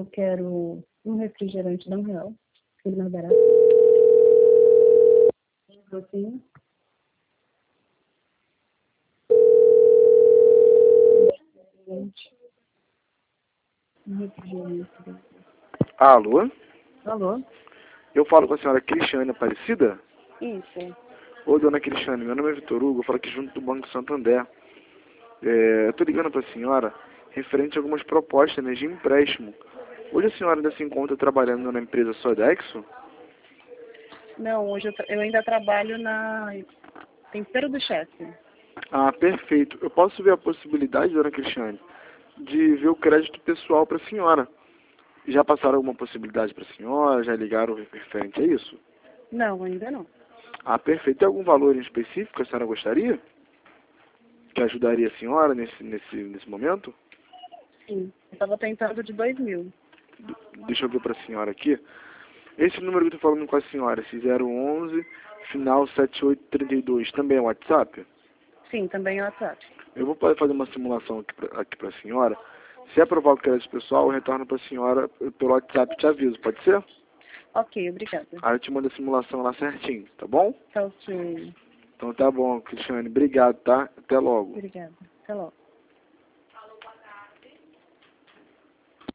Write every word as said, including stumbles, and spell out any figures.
Eu quero um refrigerante de um real, ele mais barato. Um docinho. Um refrigerante. Alô? Alô? Eu falo com a senhora Cristiane Aparecida? Isso. Ô, dona Cristiane, meu nome é Vitor Hugo, eu falo aqui junto do Banco Santander. É, eu tô ligando pra senhora referente a algumas propostas, né, de empréstimo. Hoje a senhora ainda se encontra trabalhando na empresa Sodexo? Não, hoje eu, tra- eu ainda trabalho na Tempero do Chefe. Ah, perfeito. Eu posso ver a possibilidade, dona Cristiane, de ver o crédito pessoal para a senhora. Já passaram alguma possibilidade para a senhora? Já ligaram referente a isso? Não, ainda não. Ah, perfeito. Tem algum valor em específico que a senhora gostaria? Que ajudaria a senhora nesse, nesse, nesse momento? Sim. Eu estava tentando de dois mil. Deixa eu ver para a senhora aqui. Esse número que eu estou falando com a senhora, esse zero onze, final sete oito três dois, também é o WhatsApp? Sim, também é o WhatsApp. Eu vou poder fazer uma simulação aqui para aqui para a senhora. Se aprovar o crédito pessoal, eu retorno para a senhora pelo WhatsApp e te aviso, pode ser? Ok, obrigada. Aí eu te mando a simulação lá certinho, tá bom? Tá ok. Então tá bom, Cristiane. Obrigado, tá? Até logo. Obrigada. Até logo.